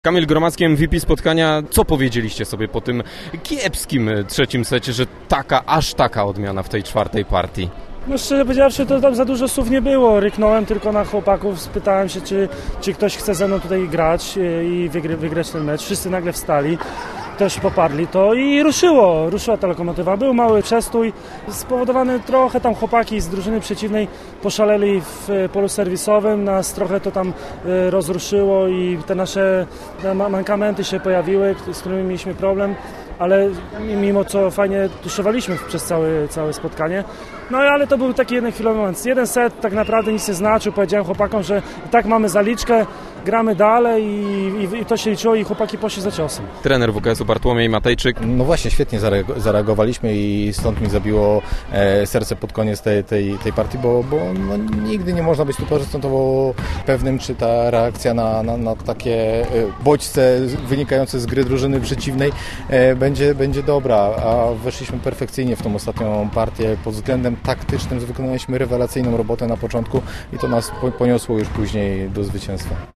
Kamil Gromacki, MVP spotkania. Co powiedzieliście sobie po tym kiepskim trzecim secie, że aż taka odmiana w tej czwartej partii? No szczerze powiedziawszy, to tam za dużo słów nie było. Ryknąłem tylko na chłopaków, spytałem się, czy ktoś chce ze mną tutaj grać i wygrać ten mecz. Wszyscy nagle wstali, też poparli to i ruszyła ta lokomotywa. Był mały przestój, spowodowany trochę tam chłopaki z drużyny przeciwnej poszaleli w polu serwisowym, nas trochę to tam rozruszyło i te nasze mankamenty się pojawiły, z którymi mieliśmy problem, ale mimo co fajnie tuszowaliśmy przez całe spotkanie. No ale to był taki jeden chwilowy moment. Jeden set tak naprawdę nic nie znaczył. Powiedziałem chłopakom, że i tak mamy zaliczkę, gramy dalej i to się liczyło i chłopaki poszli za ciosem. Trener WKS-u Bartłomiej Matejczyk. No właśnie, świetnie zareagowaliśmy i stąd mi zabiło serce pod koniec tej partii, bo no, nigdy nie można być 100% pewnym, czy ta reakcja na takie bodźce wynikające z gry drużyny przeciwnej będzie dobra, a weszliśmy perfekcyjnie w tą ostatnią partię. Pod względem taktycznym wykonaliśmy rewelacyjną robotę na początku i to nas poniosło już później do zwycięstwa.